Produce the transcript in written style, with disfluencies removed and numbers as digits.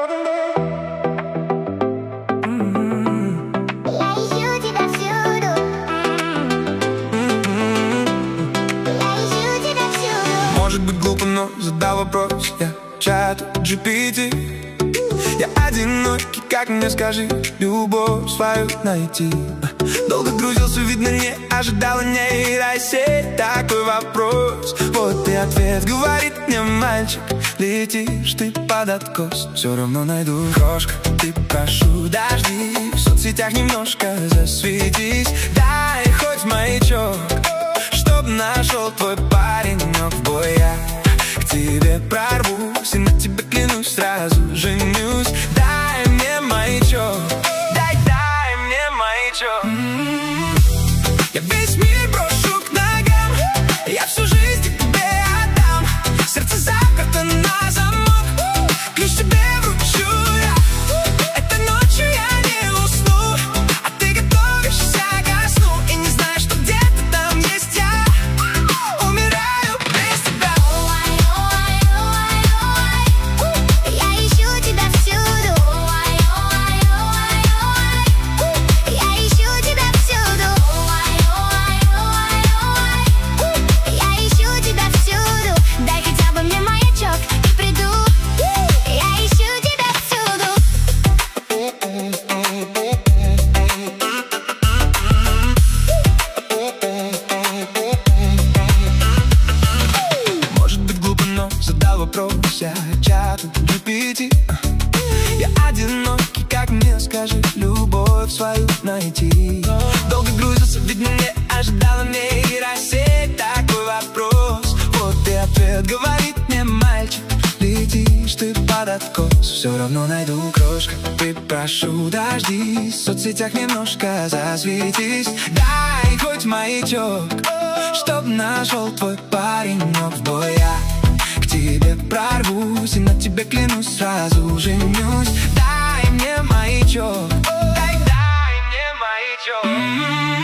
Может быть глупо, но задал вопрос я чату GPT. Я одинокий, как мне скажи, любовь свою найти? Долго грузился, видно, не ожидала нейросеть такой вопрос. Вот и ответ говорит мне: мальчик, летишь ты под откос. Все равно найду. Крошка, ты прошу, дожди, в соцсетях немножко засветись. Дай хоть маячок, чтоб нашел твой паренек в бой. Я к тебе прорвусь и на тебе клянусь, сразу женюсь. Дай мне маячок, дай мне маячок. Я весь мир брошу к ногам, я всю жизнь тебе отдам. Сердце заперто на замок, ключ тебе вручу я. Этой ночью я не усну, а ты готовишься ко сну и не знаешь, что где-то там есть я. Умираю без тебя. Я ищу тебя всюду. Я ищу тебя всюду. Я ищу тебя всюду. Дай хотя бы мне маячок и приду. Я ищу тебя всюду. Может быть глупо, но задал вопрос я чату GPT. Я одинокий, как мне скажи, любовь свою найти? Долго грузился, ведь не ожидала нейросеть такой вопрос. Вот и ответ говорит мне: мальчик, летишь ты под откос. Все равно найду. Крошка, ты прошу, дожди, в соцсетях немножко засветись. Дай хоть маячок, чтоб нашел твой паренек в бой. Я к тебе прорвусь и на тебе клянусь, сразу женюсь. Дай мне маячок, дай мне маячок.